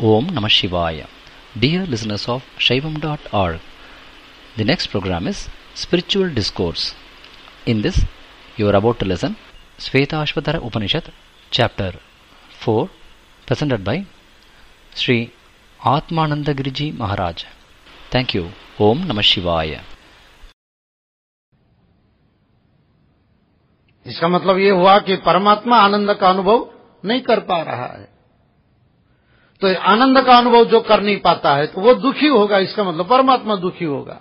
Om Namah Shivaya. Dear listeners of Shaivam.org, the next program is Spiritual Discourse. In this, you are about to listen Shvetashvatara Upanishad, Chapter 4, presented by Sri Atmanandagiriji Maharaj. Thank you. Om Namah Shivaya. इसका मतलब ये हुआ कि परमात्मा आनंद का अनुभव नहीं कर पा रहा है, तो आनंद का अनुभव जो कर नहीं पाता है तो वो दुखी होगा। इसका मतलब परमात्मा दुखी होगा।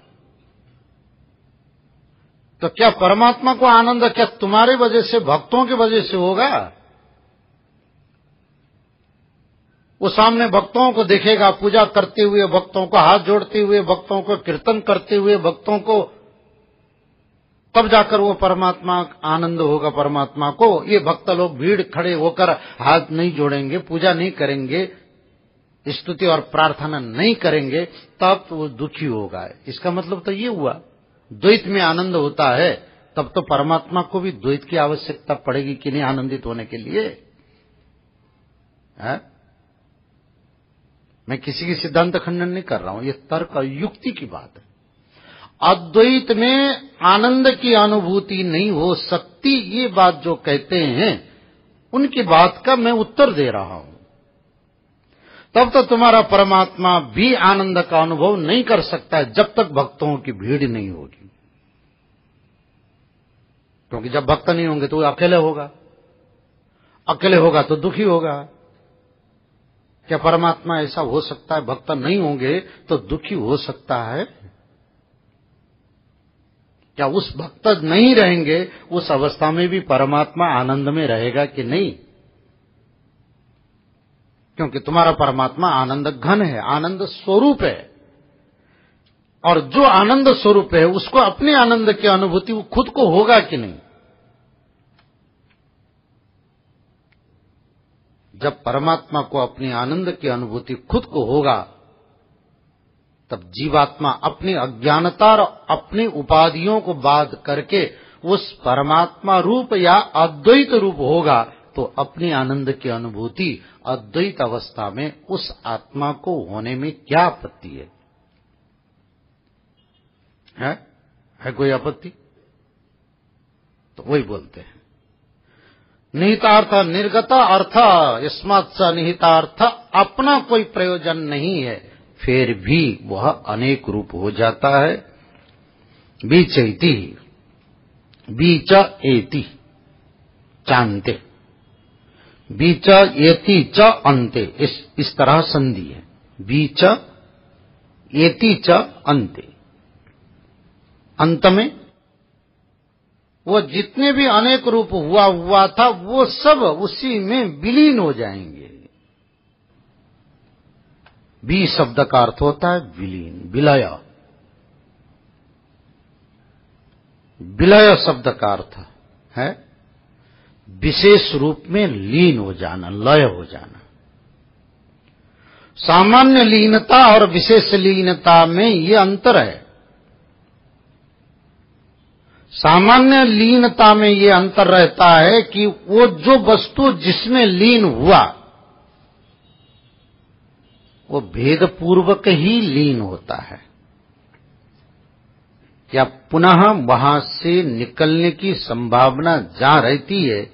तो क्या परमात्मा को आनंद क्या तुम्हारे वजह से, भक्तों की वजह से होगा? वो सामने भक्तों को देखेगा, पूजा करते हुए, भक्तों को हाथ जोड़ते हुए, भक्तों को कीर्तन करते हुए, भक्तों को, तब जाकर वो परमात्मा आनंद होगा परमात्मा को। ये भक्त लोग भीड़ खड़े होकर हाथ नहीं जोड़ेंगे, पूजा नहीं करेंगे, स्तुति और प्रार्थना नहीं करेंगे, तब तो वो दुखी होगा। इसका मतलब तो ये हुआ, द्वैत में आनंद होता है तब तो परमात्मा को भी द्वैत की आवश्यकता पड़ेगी कि नहीं आनंदित होने के लिए, है? मैं किसी की सिद्धांत खंडन नहीं कर रहा हूं, ये तर्क और युक्ति की बात है। अद्वैत में आनंद की अनुभूति नहीं हो सकती, ये बात जो कहते हैं उनकी बात का मैं उत्तर दे रहा हूं। तब तो तुम्हारा परमात्मा भी आनंद का अनुभव नहीं कर सकता है जब तक भक्तों की भीड़ नहीं होगी, क्योंकि जब भक्त नहीं होंगे तो वो अकेले होगा, अकेले होगा तो दुखी होगा। क्या परमात्मा ऐसा हो सकता है? भक्त नहीं होंगे तो दुखी हो सकता है? क्या उस भक्त नहीं रहेंगे, उस अवस्था में भी परमात्मा आनंद में रहेगा कि नहीं? क्योंकि तुम्हारा परमात्मा आनंद घन है, आनंद स्वरूप है, और जो आनंद स्वरूप है उसको अपने आनंद की अनुभूति वो खुद को होगा कि नहीं? जब परमात्मा को अपने आनंद की अनुभूति खुद को होगा तब जीवात्मा अपनी अज्ञानता और अपनी उपाधियों को बाध करके उस परमात्मा रूप या अद्वैत रूप होगा, तो अपनी आनंद की अनुभूति अद्वैत अवस्था में उस आत्मा को होने में क्या आपत्ति है? है कोई आपत्ति? तो वही बोलते हैं निहितार्थ निर्गत अर्थ, यस्मात् स निहितार्थ, अपना कोई प्रयोजन नहीं है, फिर भी वह अनेक रूप हो जाता है। बीचैति, बीच एति चांते, बीच एति च अंते, इस तरह संधि है। बीच एति च अंते, अंत में वो जितने भी अनेक रूप हुआ था वो सब उसी में विलीन हो जाएंगे। बी शब्द का अर्थ होता है विलीन, विलय। विलय शब्द का अर्थ है विशेष रूप में लीन हो जाना, लय हो जाना। सामान्य लीनता और विशेष लीनता में ये अंतर है। सामान्य लीनता में ये अंतर रहता है कि वो जो वस्तु जिसमें लीन हुआ वो भेद पूर्वक ही लीन होता है, या पुनः वहां से निकलने की संभावना जहां रहती है,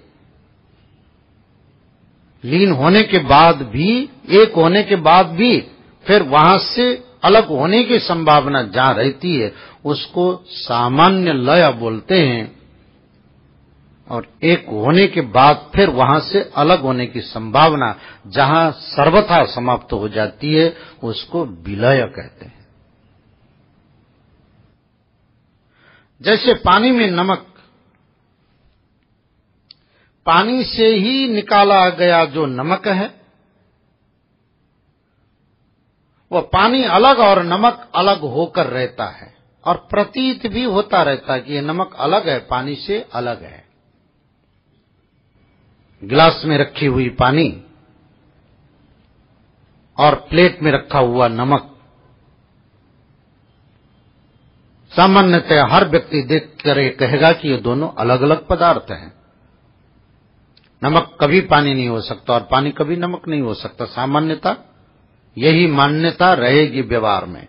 लीन होने के बाद भी, एक होने के बाद भी फिर वहां से अलग होने की संभावना जहां रहती है उसको सामान्य लय बोलते हैं, और एक होने के बाद फिर वहां से अलग होने की संभावना जहां सर्वथा समाप्त हो जाती है उसको विलय कहते हैं। जैसे पानी में नमक, पानी से ही निकाला गया जो नमक है वह पानी अलग और नमक अलग होकर रहता है, और प्रतीत भी होता रहता है कि ये नमक अलग है, पानी से अलग है। गिलास में रखी हुई पानी और प्लेट में रखा हुआ नमक, सामान्यतः हर व्यक्ति देखकर कहेगा कि ये दोनों अलग अलग पदार्थ हैं। नमक कभी पानी नहीं हो सकता और पानी कभी नमक नहीं हो सकता, सामान्यता यही मान्यता रहेगी व्यवहार में।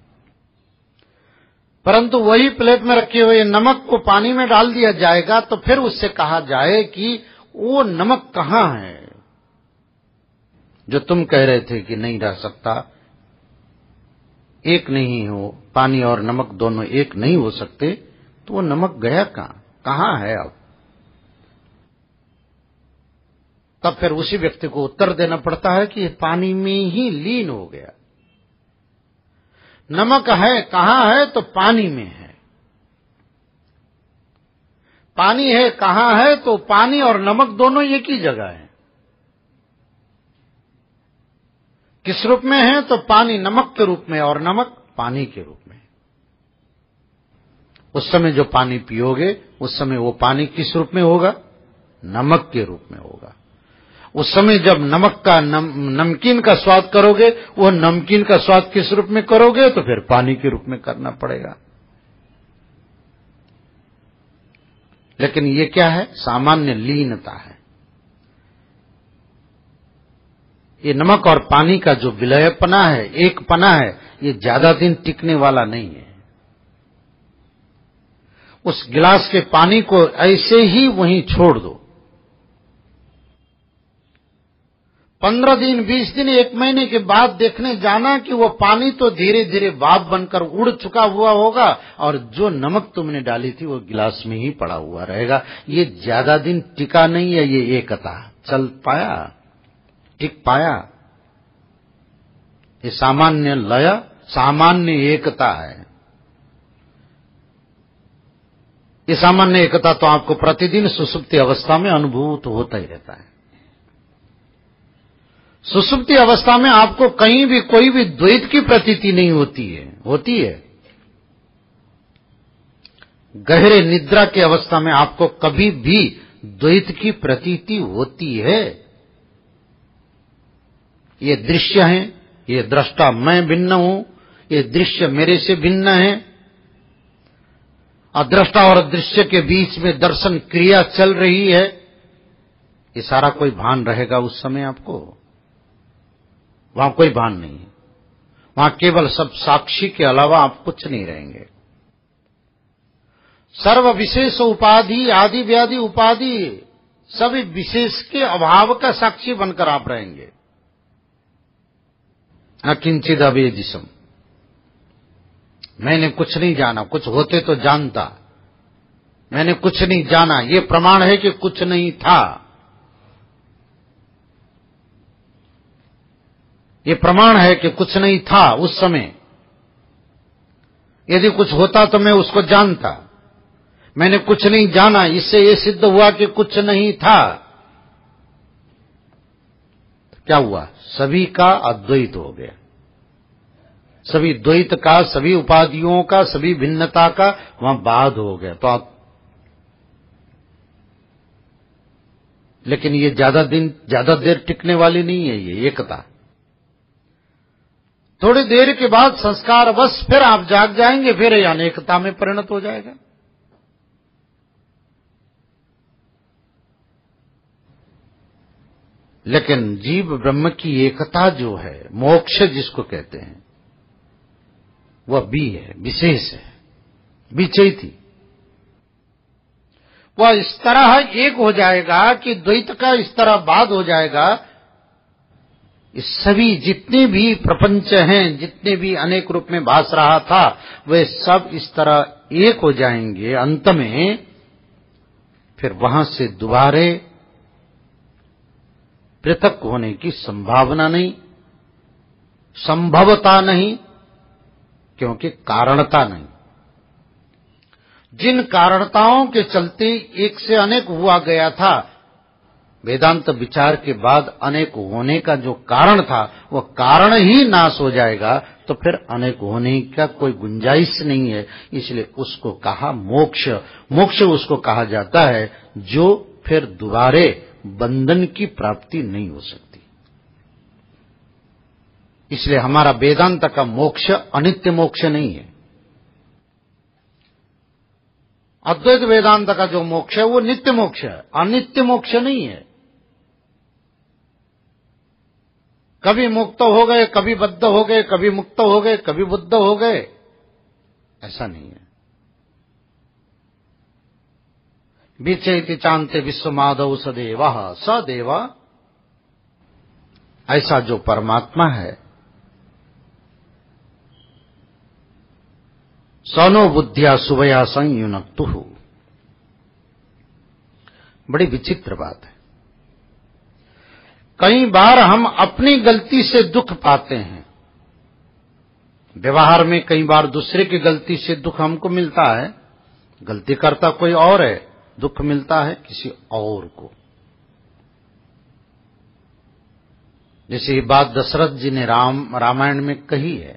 परंतु वही प्लेट में रखे हुए नमक को पानी में डाल दिया जाएगा तो फिर उससे कहा जाए कि वो नमक कहां है जो तुम कह रहे थे कि नहीं रह सकता, एक नहीं हो, पानी और नमक दोनों एक नहीं हो सकते, तो वो नमक गया कहां है अब? तब फिर उसी व्यक्ति को उत्तर देना पड़ता है कि पानी में ही लीन हो गया। नमक है कहां है? तो पानी में है। पानी है कहां है? तो पानी और नमक दोनों एक ही जगह है। किस रूप में है? तो पानी नमक के रूप में और नमक पानी के रूप में। उस समय जो पानी पियोगे उस समय वो पानी किस रूप में होगा? नमक के रूप में होगा। उस समय जब नमक का नमकीन का स्वाद करोगे, वो नमकीन का स्वाद किस रूप में करोगे? तो फिर पानी के रूप में करना पड़ेगा। लेकिन ये क्या है? सामान्य लीनता है। ये नमक और पानी का जो विलयपना है, एक पना है, ये ज्यादा दिन टिकने वाला नहीं है। उस गिलास के पानी को ऐसे ही वहीं छोड़ दो। 15 दिन, 20 दिन, 1 महीने के बाद देखने जाना कि वो पानी तो धीरे धीरे भाप बनकर उड़ चुका हुआ होगा और जो नमक तुमने डाली थी वो गिलास में ही पड़ा हुआ रहेगा। ये ज्यादा दिन टिका नहीं है। ये एकता चल पाया, टिक पाया। ये सामान्य लय, सामान्य एकता है। ये सामान्य एकता तो आपको प्रतिदिन सुसुप्ति अवस्था में अनुभूत होता ही रहता है। सुसुप्ति अवस्था में आपको कहीं भी कोई भी द्वैत की प्रतीति नहीं होती है। होती है गहरे निद्रा की अवस्था में आपको कभी भी द्वैत की प्रतीति होती है। ये दृश्य है, ये दृष्टा मैं भिन्न हूं, ये दृश्य मेरे से भिन्न है। और दृष्टा और दृश्य के बीच में दर्शन क्रिया चल रही है। ये सारा कोई भान रहेगा उस समय आपको? वहां कोई भान नहीं है। वहां केवल सब साक्षी के अलावा आप कुछ नहीं रहेंगे। सर्व विशेष उपाधि, आदि व्याधि उपाधि, सभी विशेष के अभाव का साक्षी बनकर आप रहेंगे। न किंचिद अवेदिशम, मैंने कुछ नहीं जाना, कुछ होते तो जानता, मैंने कुछ नहीं जाना, ये प्रमाण है कि कुछ नहीं था। ये प्रमाण है कि कुछ नहीं था उस समय। यदि कुछ होता तो मैं उसको जानता। मैंने कुछ नहीं जाना, इससे ये सिद्ध हुआ कि कुछ नहीं था। क्या हुआ? सभी का अद्वैत हो गया। सभी द्वैत का, सभी उपाधियों का, सभी भिन्नता का वहां बाध हो गया। तो आप, लेकिन ये ज्यादा दिन, ज्यादा देर टिकने वाली नहीं है ये एकता। थोड़ी देर के बाद संस्कार बस फिर आप जाग जाएंगे, फिर ये अनेकता में परिणत हो जाएगा। लेकिन जीव ब्रह्म की एकता जो है, मोक्ष जिसको कहते हैं, वह भी है, विशेष है, विचय थी। वह इस तरह एक हो जाएगा कि द्वैत का इस तरह बाध हो जाएगा। इस सभी जितने भी प्रपंच हैं, जितने भी अनेक रूप में भास रहा था, वे सब इस तरह एक हो जाएंगे। अंत में फिर वहां से दोबारे पृथक होने की संभावना नहीं, संभवता नहीं, क्योंकि कारणता नहीं। जिन कारणताओं के चलते एक से अनेक हुआ गया था, वेदांत विचार के बाद अनेक होने का जो कारण था, वह कारण ही नाश हो जाएगा, तो फिर अनेक होने का कोई गुंजाइश नहीं है। इसलिए उसको कहा मोक्ष। मोक्ष उसको कहा जाता है जो फिर दोबारे बंधन की प्राप्ति नहीं हो सकती। इसलिए हमारा वेदांत का मोक्ष अनित्य मोक्ष नहीं है। अद्वैत वेदांत का जो मोक्ष है वो नित्य मोक्ष है, अनित्य मोक्ष नहीं है। कभी मुक्त हो गए, कभी बद्ध हो गए, कभी मुक्त हो गए, कभी बुद्ध हो गए, ऐसा नहीं है। बीचेति चांते विश्वमादौ सदेवः सदेव, ऐसा जो परमात्मा है, सनो बुद्धिया सुवया संयुनक्तुः। बड़ी विचित्र बात है। कई बार हम अपनी गलती से दुख पाते हैं। व्यवहार में कई बार दूसरे की गलती से दुख हमको मिलता है। गलती करता कोई और है, दुख मिलता है किसी और को। जैसे ये बात दशरथ जी ने रामायण में कही है।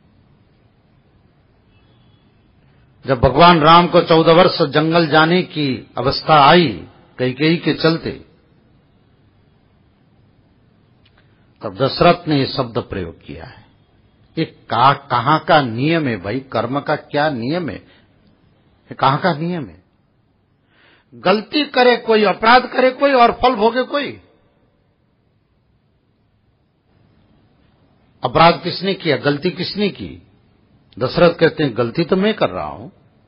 जब भगवान राम को 14 वर्ष जंगल जाने की अवस्था आई कैकेयी के चलते, तब दशरथ ने ये शब्द प्रयोग किया है। ये कहां का नियम है भाई? कर्म का क्या नियम है? ये कहां का नियम है? गलती करे कोई, अपराध करे कोई और फल भोगे कोई। अपराध किसने किया? गलती किसने की? दशरथ कहते हैं गलती तो मैं कर रहा हूं,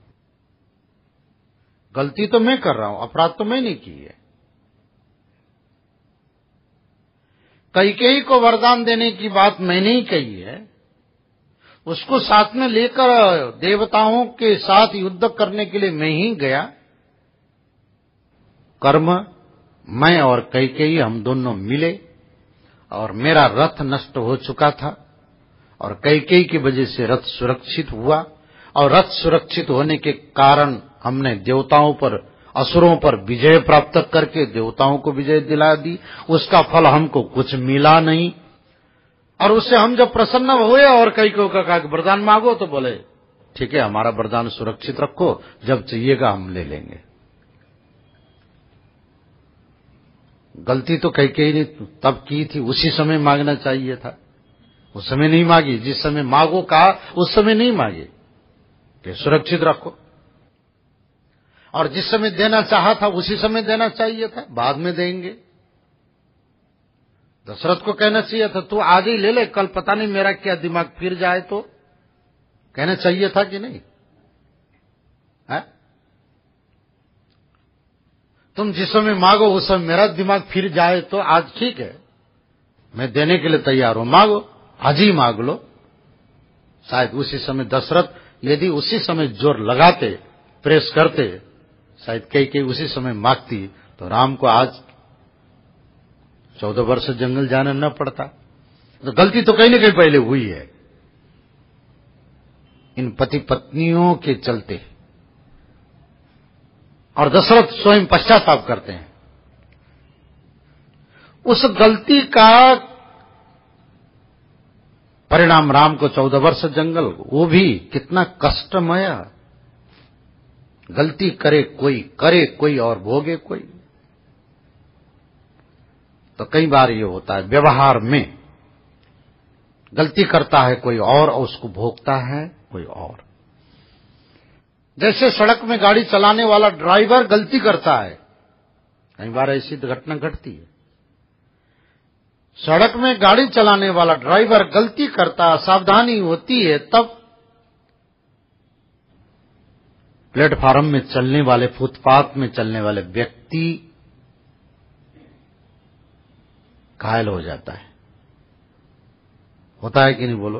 गलती तो मैं कर रहा हूं, अपराध तो मैंने की है। कैकेयी को वरदान देने की बात मैंने ही कही है। उसको साथ में लेकर देवताओं के साथ युद्ध करने के लिए मैं ही गया। कर्म, मैं और कैकेयी हम दोनों मिले और मेरा रथ नष्ट हो चुका था और कैकेयी की वजह से रथ सुरक्षित हुआ और रथ सुरक्षित होने के कारण हमने देवताओं पर, असुरों पर विजय प्राप्त करके देवताओं को विजय दिला दी। उसका फल हमको कुछ मिला नहीं और उससे हम जब प्रसन्न हुए और कैकेयी को कहा कि वरदान मांगो, तो बोले ठीक है, हमारा वरदान सुरक्षित रखो, जब चाहिएगा हम ले लेंगे। गलती तो कैकेयी ने तब की थी, उसी समय मांगना चाहिए था। उस समय नहीं मांगी, जिस समय मांगो कहा उस समय नहीं मांगे कि सुरक्षित रखो। और जिस समय देना चाहा था उसी समय देना चाहिए था, बाद में देंगे। दशरथ को कहना चाहिए था तू आज ही ले ले, कल पता नहीं मेरा क्या दिमाग फिर जाए, तो कहना चाहिए था कि नहीं है? तुम जिस समय मांगो उस समय मेरा दिमाग फिर जाए तो आज ठीक है, मैं देने के लिए तैयार हूं, मांगो, आज ही मांग लो। शायद उसी समय दशरथ यदि उसी समय जोर लगाते, प्रेस करते, शायद कैकेयी उसी समय मांगती तो राम को आज 14 वर्ष जंगल जाना न पड़ता। तो गलती तो कहीं न कहीं पहले हुई है इन पति पत्नियों के चलते, और दशरथ स्वयं पश्चाताप करते हैं। उस गलती का परिणाम राम को 14 वर्ष जंगल, वो भी कितना कष्टमय। गलती करे कोई और भोगे कोई। तो कई बार ये होता है व्यवहार में, गलती करता है कोई और उसको भोगता है कोई और। जैसे सड़क में गाड़ी चलाने वाला ड्राइवर गलती करता है, कई बार ऐसी घटना घटती है। सड़क में गाड़ी चलाने वाला ड्राइवर गलती करता, सावधानी होती है, तब प्लेटफार्म में चलने वाले, फुटपाथ में चलने वाले व्यक्ति घायल हो जाता है। होता है कि नहीं बोलो?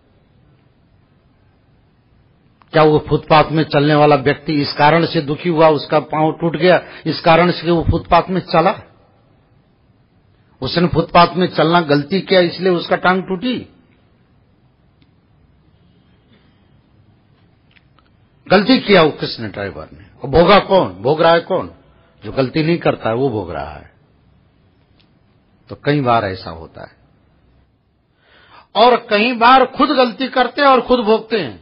क्या वो फुटपाथ में चलने वाला व्यक्ति इस कारण से दुखी हुआ, उसका पांव टूट गया, इस कारण से वो फुटपाथ में चला? उसने फुटपाथ में चलना गलती किया इसलिए उसका टांग टूटी? गलती किया वो किसने? ड्राइवर ने। और भोगा कौन? भोग रहा है कौन? जो गलती नहीं करता है वो भोग रहा है। तो कई बार ऐसा होता है, और कई बार खुद गलती करते हैं और खुद भोगते हैं।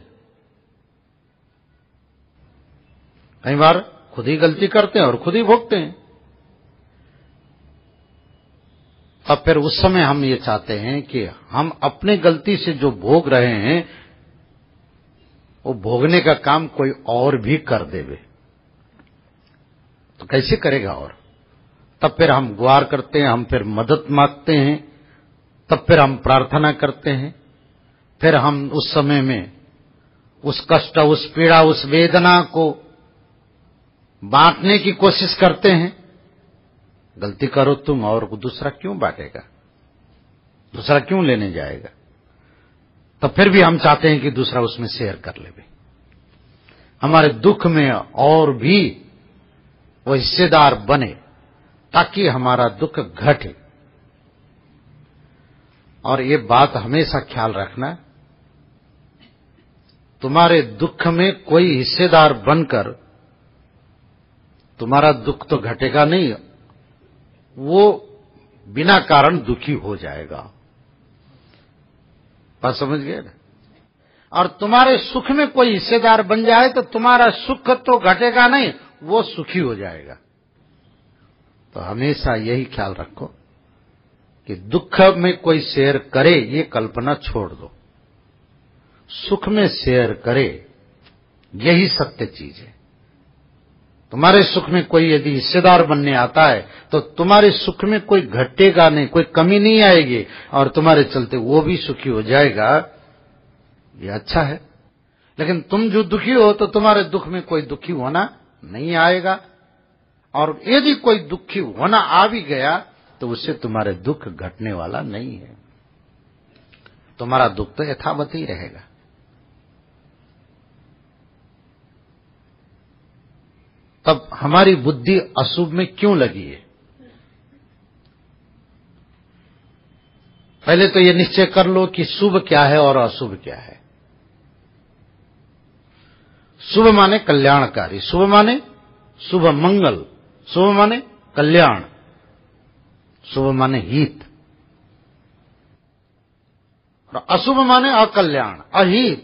कई बार खुद ही गलती करते हैं और खुद ही भोगते हैं। तब फिर उस समय हम ये चाहते हैं कि हम अपने गलती से जो भोग रहे हैं वो भोगने का काम कोई और भी कर देवे, तो कैसे करेगा? और तब फिर हम गुहार करते हैं, हम फिर मदद मांगते हैं, तब फिर हम प्रार्थना करते हैं, फिर हम उस समय में उस कष्ट, उस पीड़ा, उस वेदना को बांटने की कोशिश करते हैं। गलती करो तुम, और दूसरा क्यों बांटेगा, दूसरा क्यों लेने जाएगा? तो फिर भी हम चाहते हैं कि दूसरा उसमें शेयर कर ले। हमारे दुख में और भी वो हिस्सेदार बने ताकि हमारा दुख घटे। और ये बात हमेशा ख्याल रखना, तुम्हारे दुख में कोई हिस्सेदार बनकर तुम्हारा दुख तो घटेगा नहीं, वो बिना कारण दुखी हो जाएगा। बात समझ गए ना? और तुम्हारे सुख में कोई हिस्सेदार बन जाए तो तुम्हारा सुख तो घटेगा नहीं, वो सुखी हो जाएगा। तो हमेशा यही ख्याल रखो कि दुख में कोई शेयर करे ये कल्पना छोड़ दो, सुख में शेयर करे यही सत्य चीज है। तुम्हारे सुख में कोई यदि हिस्सेदार बनने आता है तो तुम्हारे सुख में कोई घटेगा नहीं, कोई कमी नहीं आएगी, और तुम्हारे चलते वो भी सुखी हो जाएगा। ये अच्छा है। लेकिन तुम जो दुखी हो तो तुम्हारे दुख में कोई दुखी होना नहीं आएगा, और यदि कोई दुखी होना आ भी गया तो उससे तुम्हारे दुख घटने वाला नहीं है, तुम्हारा दुख तो यथावत ही रहेगा। तब हमारी बुद्धि अशुभ में क्यों लगी है? पहले तो ये निश्चय कर लो कि शुभ क्या है और अशुभ क्या है। शुभ माने कल्याणकारी, शुभ माने शुभ मंगल, शुभ माने कल्याण, शुभ माने हित, और अशुभ माने अकल्याण, अहित,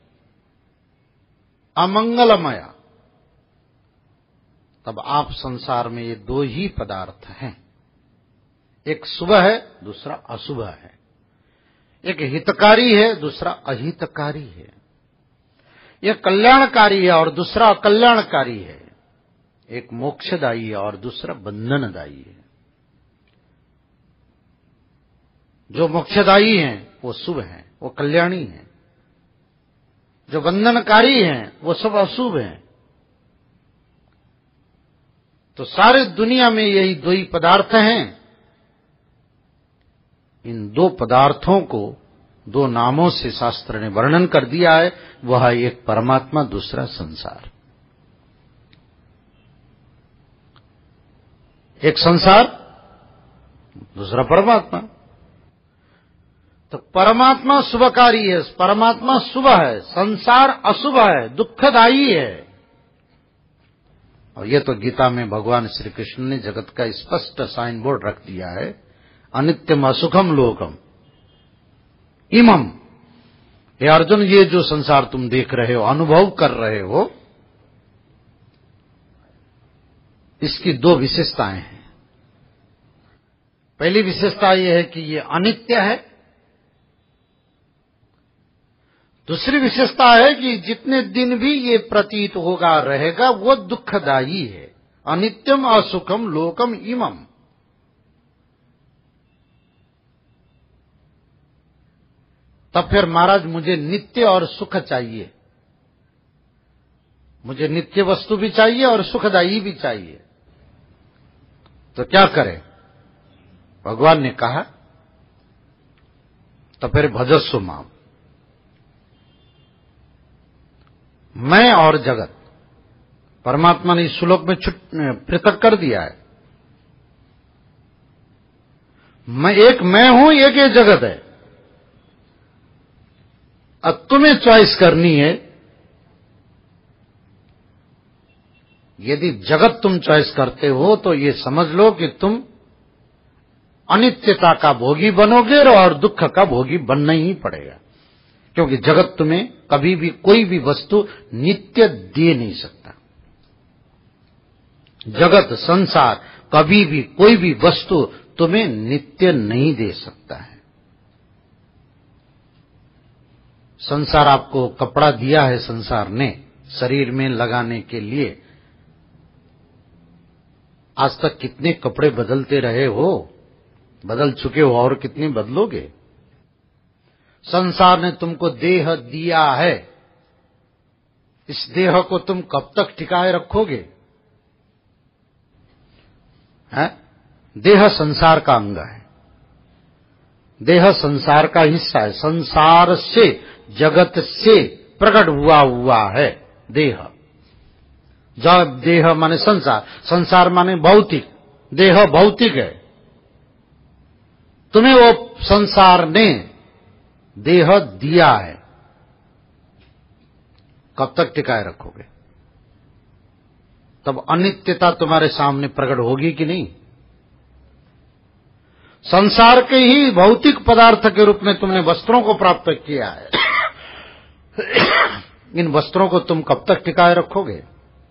अमंगलमय। तब आप संसार में ये दो ही पदार्थ हैं, एक शुभ है दूसरा अशुभ है, एक हितकारी है दूसरा अहितकारी है, एक कल्याणकारी है और दूसरा अकल्याणकारी है, एक मोक्षदायी है और दूसरा बंधनदायी है। जो मोक्षदायी हैं वो शुभ हैं, वो कल्याणी हैं, जो बंधनकारी हैं वो सब अशुभ हैं। तो सारे दुनिया में यही दो ही पदार्थ हैं। इन दो पदार्थों को दो नामों से शास्त्र ने वर्णन कर दिया है, वह एक परमात्मा, दूसरा संसार। एक संसार, दूसरा परमात्मा। तो परमात्मा शुभकारी है, परमात्मा शुभ है, संसार अशुभ है, दुखदायी है। और ये तो गीता में भगवान श्री कृष्ण ने जगत का स्पष्ट साइन बोर्ड रख दिया है, अनित्यम असुखम लोकम इमम। हे अर्जुन, ये जो संसार तुम देख रहे हो, अनुभव कर रहे हो, इसकी दो विशेषताएं हैं। पहली विशेषता यह है कि ये अनित्य है। दूसरी विशेषता है कि जितने दिन भी ये प्रतीत होगा रहेगा वो दुखदायी है। अनित्यम असुखम लोकम इमम। तब फिर महाराज मुझे नित्य और सुख चाहिए, मुझे नित्य वस्तु भी चाहिए और सुखदायी भी चाहिए, तो क्या करें? भगवान ने कहा तो फिर भजस्व माम, मैं और जगत। परमात्मा ने इस श्लोक में पृथक कर दिया है। एक मैं हूं, एक ये जगत है। अब तुम्हें चॉइस करनी है। यदि जगत तुम चॉइस करते हो तो ये समझ लो कि तुम अनित्यता का भोगी बनोगे और दुख का भोगी बनना ही पड़ेगा, क्योंकि जगत तुम्हें कभी भी कोई भी वस्तु नित्य दे नहीं सकता। जगत, संसार कभी भी कोई भी वस्तु तुम्हें नित्य नहीं दे सकता है। संसार आपको कपड़ा दिया है, संसार ने शरीर में लगाने के लिए। आज तक कितने कपड़े बदलते रहे हो? बदल चुके हो और कितनी बदलोगे। संसार ने तुमको देह दिया है, इस देह को तुम कब तक टिकाए रखोगे? है? देह संसार का अंग है, देह संसार का हिस्सा है, संसार से, जगत से प्रकट हुआ है देह। जब देह माने संसार, संसार माने भौतिक, देह भौतिक है। तुम्हें वो संसार ने देह दिया है, कब तक टिकाए रखोगे? तब अनित्यता तुम्हारे सामने प्रकट होगी कि नहीं? संसार के ही भौतिक पदार्थ के रूप में तुमने वस्त्रों को प्राप्त किया है, इन वस्त्रों को तुम कब तक टिकाए रखोगे?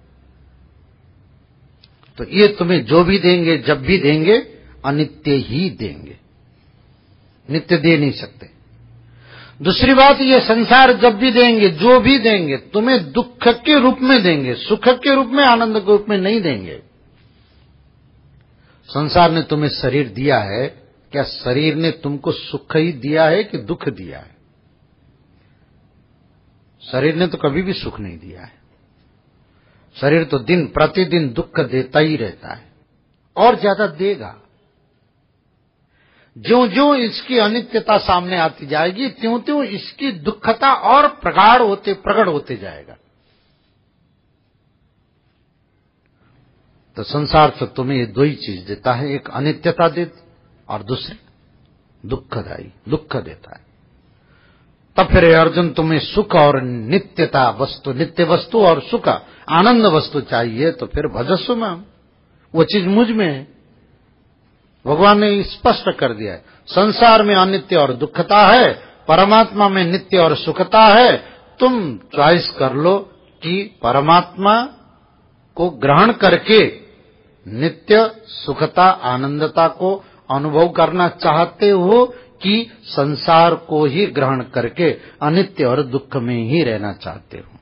तो ये तुम्हें जो भी देंगे, जब भी देंगे, अनित्य ही देंगे, नित्य दे नहीं सकते। दूसरी बात, ये संसार जब भी देंगे, जो भी देंगे, तुम्हें दुख के रूप में देंगे, सुख के रूप में, आनंद के रूप में नहीं देंगे। संसार ने तुम्हें शरीर दिया है, क्या शरीर ने तुमको सुख ही दिया है कि दुख दिया है? शरीर ने तो कभी भी सुख नहीं दिया है। शरीर तो दिन प्रतिदिन दुख देता ही रहता है, और ज्यादा देगा। ज्यों ज्यों इसकी अनित्यता सामने आती जाएगी, त्यों त्यों इसकी दुखता और प्रकट होते जाएगा। तो संसार से तुम्हें ये दो ही चीज देता है, एक अनित्यता देता और दूसरी दुखदायी, दुख देता है। तब फिर अर्जुन, तुम्हें सुख और नित्यता वस्तु, नित्य वस्तु और सुख आनंद वस्तु चाहिए, तो फिर भजस्व में, वो चीज मुझ में है। भगवान ने स्पष्ट कर दिया है, संसार में अनित्य और दुखता है, परमात्मा में नित्य और सुखता है। तुम चॉइस कर लो कि परमात्मा को ग्रहण करके नित्य सुखता आनंदता को अनुभव करना चाहते हो, कि संसार को ही ग्रहण करके अनित्य और दुख में ही रहना चाहते हो।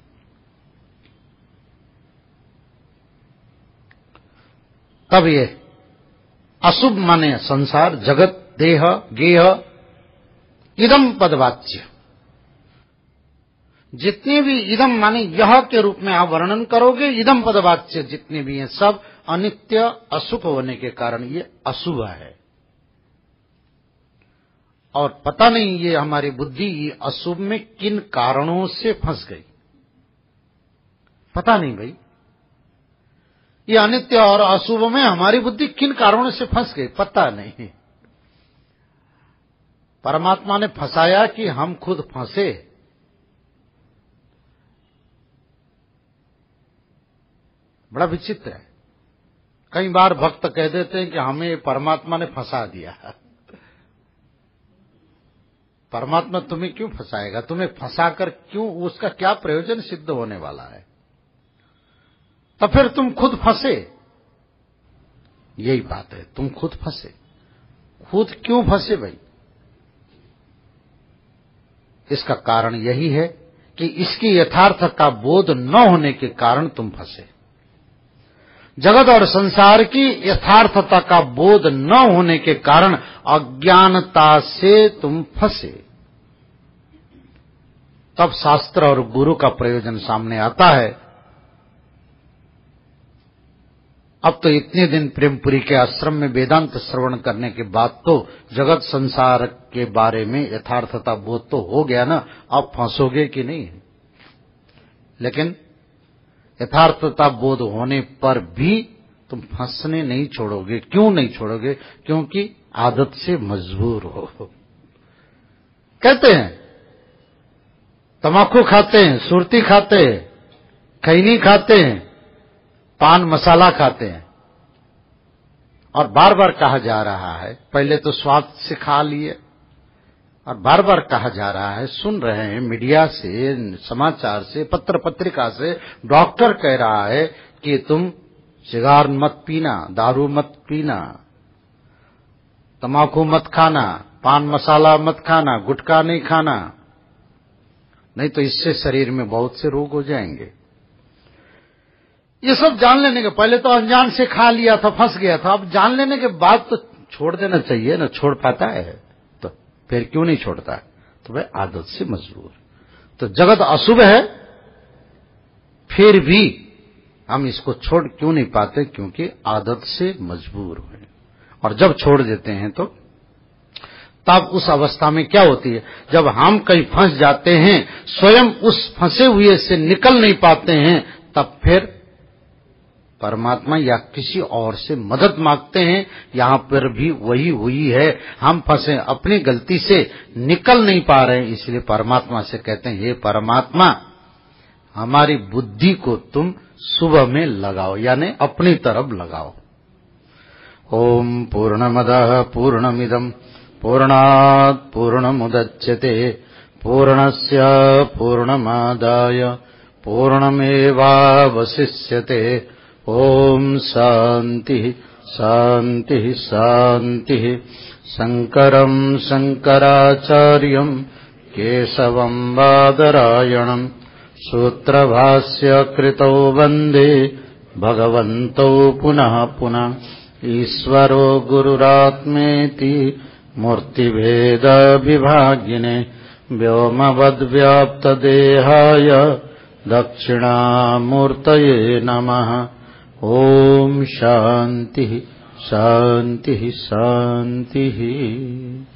तब ये अशुभ माने संसार, जगत, देह, गेह, इदम पदवाच्य, जितने भी इदम माने यह के रूप में आप वर्णन करोगे, इदम पदवाच्य जितने भी हैं, सब अनित्य असुख होने के कारण ये अशुभ है। और पता नहीं ये हमारी बुद्धि ये अशुभ में किन कारणों से फंस गई, पता नहीं भाई। ये अनित्य और अशुभ में हमारी बुद्धि किन कारणों से फंस गई, पता नहीं। परमात्मा ने फंसाया कि हम खुद फंसे? बड़ा विचित्र है। कई बार भक्त कह देते हैं कि हमें परमात्मा ने फंसा दिया। परमात्मा तुम्हें क्यों फंसाएगा? तुम्हें फंसाकर क्यों, उसका क्या प्रयोजन सिद्ध होने वाला है? तो फिर तुम खुद फंसे, यही बात है, तुम खुद फंसे। खुद क्यों फंसे भाई? इसका कारण यही है कि इसकी यथार्थ का बोध न होने के कारण तुम फंसे। जगत और संसार की यथार्थता का बोध न होने के कारण अज्ञानता से तुम फंसे। तब शास्त्र और गुरु का प्रयोजन सामने आता है। अब तो इतने दिन प्रेमपुरी के आश्रम में वेदांत श्रवण करने के बाद तो जगत संसार के बारे में यथार्थता बोध तो हो गया ना, अब फंसोगे कि नहीं? लेकिन यथार्थता बोध होने पर भी तुम फंसने नहीं छोड़ोगे। क्यों नहीं छोड़ोगे? क्योंकि आदत से मजबूर हो। कहते हैं तमाकू खाते हैं, सुरती खाते हैं, खैनी खाते हैं, पान मसाला खाते हैं, और बार बार कहा जा रहा है, पहले तो स्वाद से खा लिए, और बार बार कहा जा रहा है, सुन रहे हैं मीडिया से, समाचार से, पत्र पत्रिका से, डॉक्टर कह रहा है कि तुम सिगार मत पीना, दारू मत पीना, तमाकू मत खाना, पान मसाला मत खाना, गुटखा नहीं खाना, नहीं तो इससे शरीर में बहुत से रोग हो जाएंगे। ये सब जान लेने के, पहले तो अनजान से खा लिया था, फंस गया था, अब जान लेने के बाद तो छोड़ देना चाहिए ना, छोड़ पाता है तो फिर क्यों नहीं छोड़ता है? तो वह आदत से मजबूर। तो जगत अशुभ है, फिर भी हम इसको छोड़ क्यों नहीं पाते? क्योंकि आदत से मजबूर हुए। और जब छोड़ देते हैं तो तब उस अवस्था में क्या होती है? जब हम कहीं फंस जाते हैं, स्वयं उस फंसे हुए से निकल नहीं पाते हैं, तब फिर परमात्मा या किसी और से मदद मांगते हैं। यहां पर भी वही हुई है, हम फंसे, अपनी गलती से निकल नहीं पा रहे हैं, इसलिए परमात्मा से कहते हैं, हे परमात्मा, हमारी बुद्धि को तुम सुबह में लगाओ, यानी अपनी तरफ लगाओ। ओम पूर्णमदः पूर्णमिदं पूर्णात् पूर्णमुदच्यते पूर्णस्य पूर्णमादाय पूर्णमेवावशिष्यते। ओम शांति शांति शांति। शंकरं शंकराचार्यं केशवं बादरायणं सूत्रभाष्य कृतौ वन्दे भगवन्तौ पुनः पुनः। ईश्वरो गुरुरात्मेति मूर्तिभेद विभागिने व्योमवद्व्याप्तदेहाय दक्षिणामूर्तये नमः। ओम शांति शांति शांति।